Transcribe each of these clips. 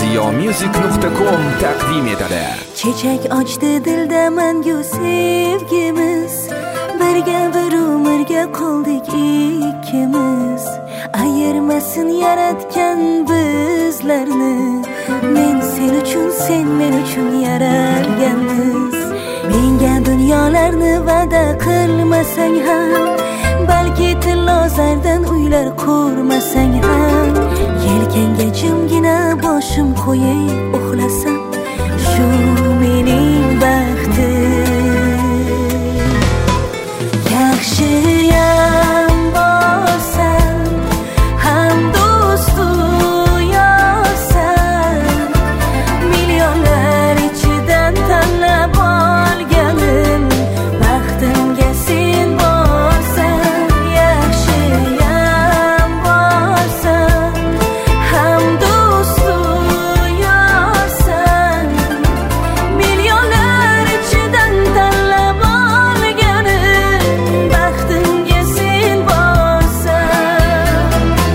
ziyomusic.com taqdim etadi. Chechak ochdi dilda mangu sevgimiz, birga bir umrga qoldik ikkimiz. Ayirmasin yaratgan bizlarni, men sen uchun, sen men uchun yaralganmiz. Menga dunyolarni va'da qilmasang ham, balki tillozardan uylar qurmasang ham, yelkangga jimgina boshim qo'yib uxlasam, shu mening baxtim. Yaxshiyam bo'lsam, ham do'stu yo'qsan, millionlar ichidan tanlab olganim, baxtimga sen bo'lsan. Yaxshiyam bo'lsam, ham do'stu yo'qsan, millionlar ichidan tanlab olganim, baxtimga sen bo'lsan.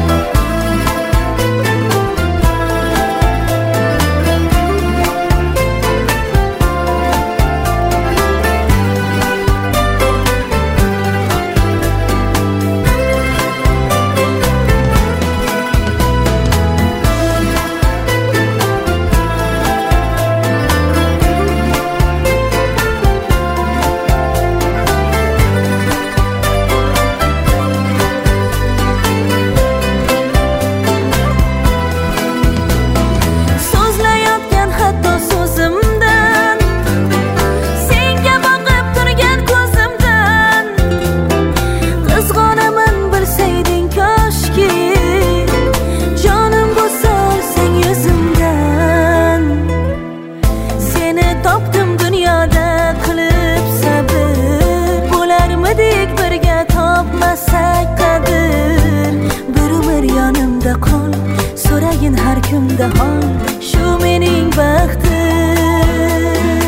So'zlayotgan hatto so'zimdan, senga boqib turgan ko'zimdan, qizg'onaman bilsayding koshki, jonim bo'sarsan yuzimdan. Seni topdim dunyoda qilib sabr, bo'larmidik birga topmasak qadr. Bir umr yonimda qol, so'ragin har kunda hol, shu mening baxtim.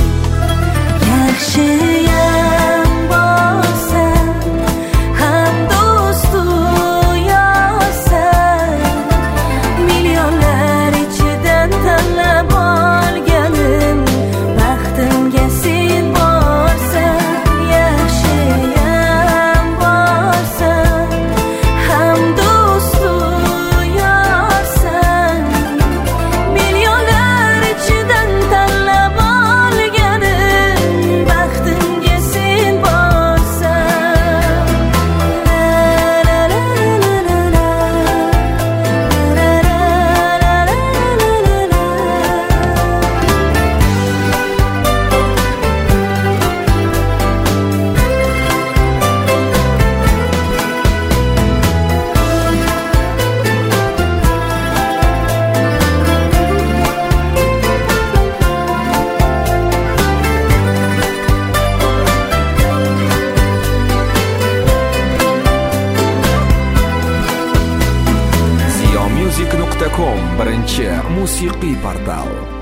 Yaxshiyam bo'lsam, ham do'stu yo'qsan, millionlar ichidan tanlab olganim, baxtimga sen bo'lsan. Yaxshiyam bo'lsam, ham do'stu yo'qsan, millionlar ichidan tanlab olganim, baxtimga sen bo'lsan. La la la la la la. La la la la la la la. ziyomusic.com birinchi musiqiy portal.